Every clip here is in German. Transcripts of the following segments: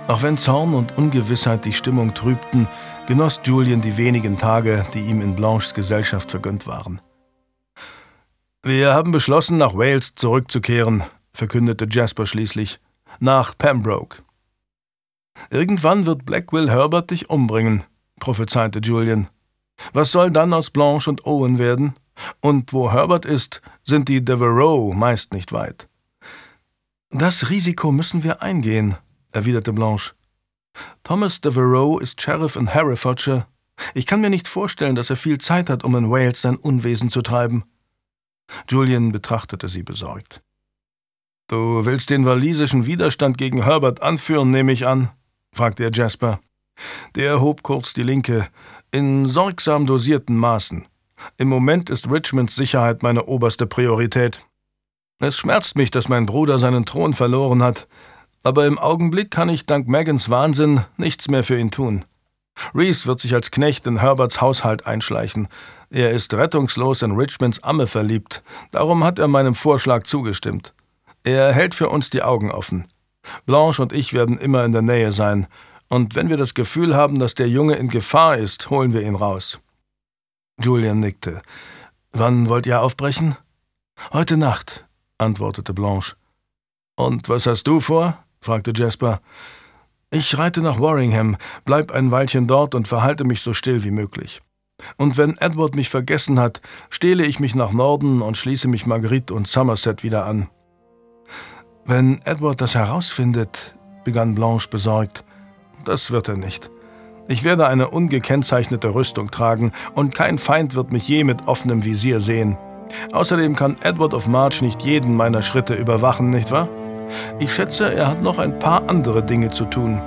Auch wenn Zorn und Ungewissheit die Stimmung trübten, genoss Julian die wenigen Tage, die ihm in Blanches Gesellschaft vergönnt waren. »Wir haben beschlossen, nach Wales zurückzukehren«, verkündete Jasper schließlich, »nach Pembroke.« »Irgendwann wird Black Will Herbert dich umbringen«, prophezeite Julian. »Was soll dann aus Blanche und Owen werden? Und wo Herbert ist, sind die Devereux meist nicht weit.« »Das Risiko müssen wir eingehen«, erwiderte Blanche. »Thomas Devereux ist Sheriff in Herefordshire. Ich kann mir nicht vorstellen, dass er viel Zeit hat, um in Wales sein Unwesen zu treiben.« Julian betrachtete sie besorgt. »Du willst den walisischen Widerstand gegen Herbert anführen, nehme ich an?« fragte er Jasper. Der hob kurz die Linke, in sorgsam dosierten Maßen. »Im Moment ist Richmonds Sicherheit meine oberste Priorität. Es schmerzt mich, dass mein Bruder seinen Thron verloren hat, aber im Augenblick kann ich dank Megans Wahnsinn nichts mehr für ihn tun. Reese wird sich als Knecht in Herberts Haushalt einschleichen. Er ist rettungslos in Richmonds Amme verliebt, darum hat er meinem Vorschlag zugestimmt. Er hält für uns die Augen offen. Blanche und ich werden immer in der Nähe sein, und wenn wir das Gefühl haben, dass der Junge in Gefahr ist, holen wir ihn raus.« Julian nickte. »Wann wollt ihr aufbrechen?« »Heute Nacht«, antwortete Blanche. »Und was hast du vor?« fragte Jasper. »Ich reite nach Warringham, bleib ein Weilchen dort und verhalte mich so still wie möglich. Und wenn Edward mich vergessen hat, stehle ich mich nach Norden und schließe mich Marguerite und Somerset wieder an.« »Wenn Edward das herausfindet«, begann Blanche besorgt. »Das wird er nicht. Ich werde eine ungekennzeichnete Rüstung tragen, und kein Feind wird mich je mit offenem Visier sehen. Außerdem kann Edward of March nicht jeden meiner Schritte überwachen, nicht wahr? Ich schätze, er hat noch ein paar andere Dinge zu tun.«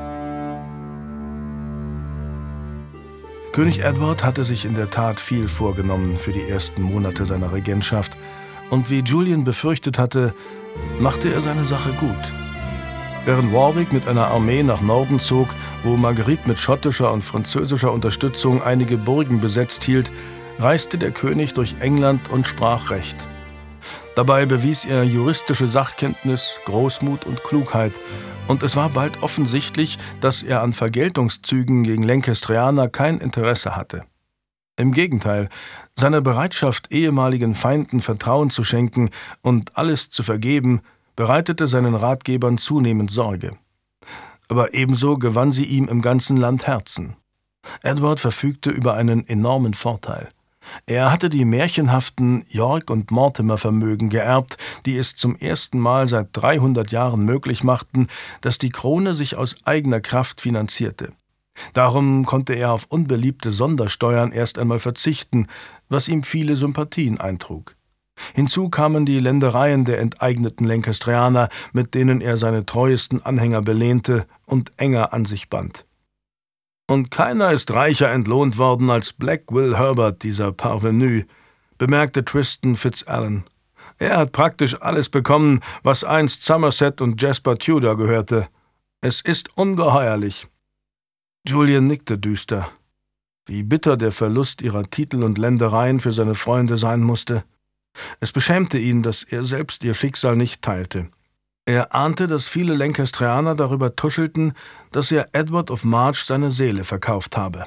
König Edward hatte sich in der Tat viel vorgenommen für die ersten Monate seiner Regentschaft, und wie Julian befürchtet hatte, machte er seine Sache gut. Während Warwick mit einer Armee nach Norden zog, wo Marguerite mit schottischer und französischer Unterstützung einige Burgen besetzt hielt, reiste der König durch England und sprach Recht. Dabei bewies er juristische Sachkenntnis, Großmut und Klugheit, und es war bald offensichtlich, dass er an Vergeltungszügen gegen Lancastrianer kein Interesse hatte. Im Gegenteil, seine Bereitschaft, ehemaligen Feinden Vertrauen zu schenken und alles zu vergeben, bereitete seinen Ratgebern zunehmend Sorge. Aber ebenso gewann sie ihm im ganzen Land Herzen. Edward verfügte über einen enormen Vorteil. Er hatte die märchenhaften York- und Mortimer-Vermögen geerbt, die es zum ersten Mal seit 300 Jahren möglich machten, dass die Krone sich aus eigener Kraft finanzierte. Darum konnte er auf unbeliebte Sondersteuern erst einmal verzichten, was ihm viele Sympathien eintrug. Hinzu kamen die Ländereien der enteigneten Lancastrianer, mit denen er seine treuesten Anhänger belehnte und enger an sich band. »Und keiner ist reicher entlohnt worden als Black Will Herbert, dieser Parvenu«, bemerkte Tristan Fitzalan. »Er hat praktisch alles bekommen, was einst Somerset und Jasper Tudor gehörte. Es ist ungeheuerlich.« Julian nickte düster. Wie bitter der Verlust ihrer Titel und Ländereien für seine Freunde sein musste. Es beschämte ihn, dass er selbst ihr Schicksal nicht teilte. Er ahnte, dass viele Lancastrianer darüber tuschelten, dass er Edward of March seine Seele verkauft habe.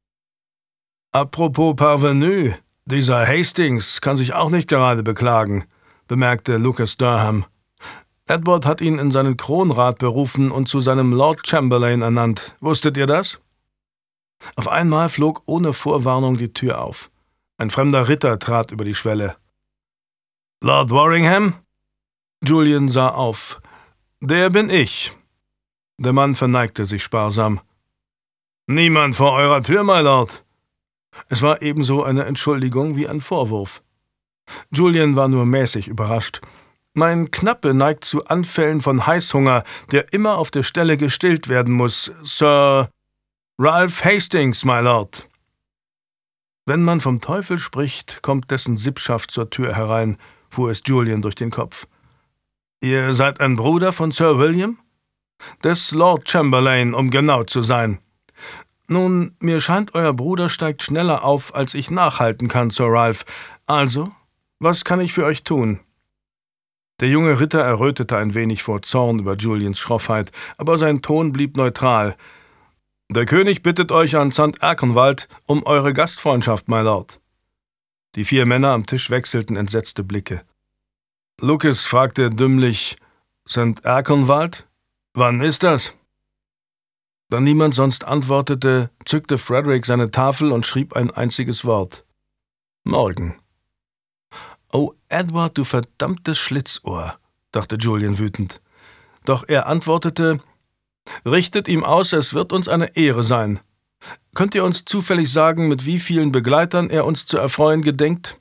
»Apropos Parvenu, dieser Hastings kann sich auch nicht gerade beklagen«, bemerkte Lucas Durham. »Edward hat ihn in seinen Kronrat berufen und zu seinem Lord Chamberlain ernannt. Wusstet ihr das?« Auf einmal flog ohne Vorwarnung die Tür auf. Ein fremder Ritter trat über die Schwelle. »Lord Warringham?« Julian sah auf. »Der bin ich.« Der Mann verneigte sich sparsam. »Niemand vor eurer Tür, my Lord.« Es war ebenso eine Entschuldigung wie ein Vorwurf. Julian war nur mäßig überrascht. »Mein Knappe neigt zu Anfällen von Heißhunger, der immer auf der Stelle gestillt werden muss. Sir Ralph Hastings, my Lord.« »Wenn man vom Teufel spricht, kommt dessen Sippschaft zur Tür herein«, fuhr es Julian durch den Kopf. »Ihr seid ein Bruder von Sir William?« »Des Lord Chamberlain, um genau zu sein.« »Nun, mir scheint, euer Bruder steigt schneller auf, als ich nachhalten kann, Sir Ralph. Also, was kann ich für euch tun?« Der junge Ritter errötete ein wenig vor Zorn über Julians Schroffheit, aber sein Ton blieb neutral. »Der König bittet euch an St. Erkenwald um eure Gastfreundschaft, my Lord.« Die 4 Männer am Tisch wechselten entsetzte Blicke. Lucas fragte dümmlich, »St. Erkenwald? Wann ist das?« Da niemand sonst antwortete, zückte Frederick seine Tafel und schrieb ein einziges Wort. »Morgen.« »Oh, Edward, du verdammtes Schlitzohr«, dachte Julian wütend. Doch er antwortete, »Richtet ihm aus, es wird uns eine Ehre sein. Könnt ihr uns zufällig sagen, mit wie vielen Begleitern er uns zu erfreuen gedenkt?«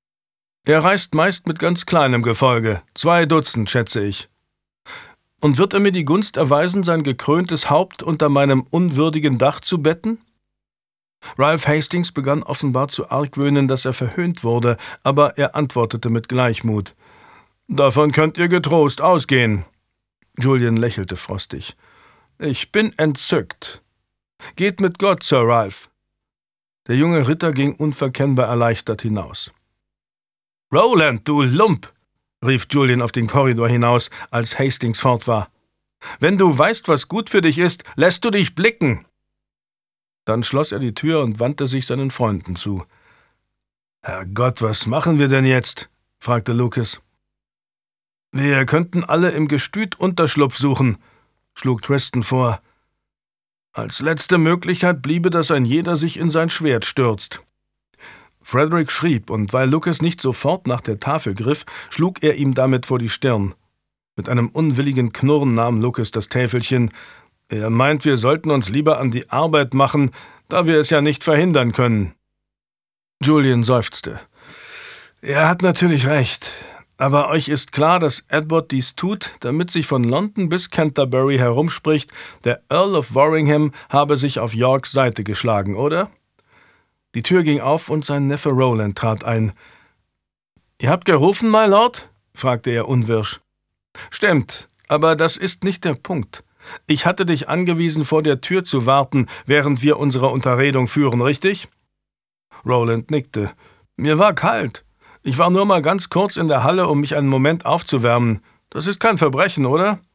»Er reist meist mit ganz kleinem Gefolge, 2 Dutzend, schätze ich.« »Und wird er mir die Gunst erweisen, sein gekröntes Haupt unter meinem unwürdigen Dach zu betten?« Ralph Hastings begann offenbar zu argwöhnen, dass er verhöhnt wurde, aber er antwortete mit Gleichmut. »Davon könnt ihr getrost ausgehen.« Julian lächelte frostig. »Ich bin entzückt. Geht mit Gott, Sir Ralph.« Der junge Ritter ging unverkennbar erleichtert hinaus. »Roland, du Lump!« rief Julian auf den Korridor hinaus, als Hastings fort war. »Wenn du weißt, was gut für dich ist, lässt du dich blicken!« Dann schloss er die Tür und wandte sich seinen Freunden zu. »Herrgott, was machen wir denn jetzt?« fragte Lucas. »Wir könnten alle im Gestüt Unterschlupf suchen«, schlug Tristan vor. »Als letzte Möglichkeit bliebe, dass ein jeder sich in sein Schwert stürzt.« Frederick schrieb, und weil Lucas nicht sofort nach der Tafel griff, schlug er ihm damit vor die Stirn. Mit einem unwilligen Knurren nahm Lucas das Täfelchen. »Er meint, wir sollten uns lieber an die Arbeit machen, da wir es ja nicht verhindern können.« Julian seufzte. »Er hat natürlich recht. Aber euch ist klar, dass Edward dies tut, damit sich von London bis Canterbury herumspricht, der Earl of Warringham habe sich auf Yorks Seite geschlagen, oder?« Die Tür ging auf und sein Neffe Roland trat ein. »Ihr habt gerufen, my Lord?« fragte er unwirsch. »Stimmt, aber das ist nicht der Punkt. Ich hatte dich angewiesen, vor der Tür zu warten, während wir unsere Unterredung führen, richtig?« Roland nickte. »Mir war kalt. Ich war nur mal ganz kurz in der Halle, um mich einen Moment aufzuwärmen. Das ist kein Verbrechen, oder?«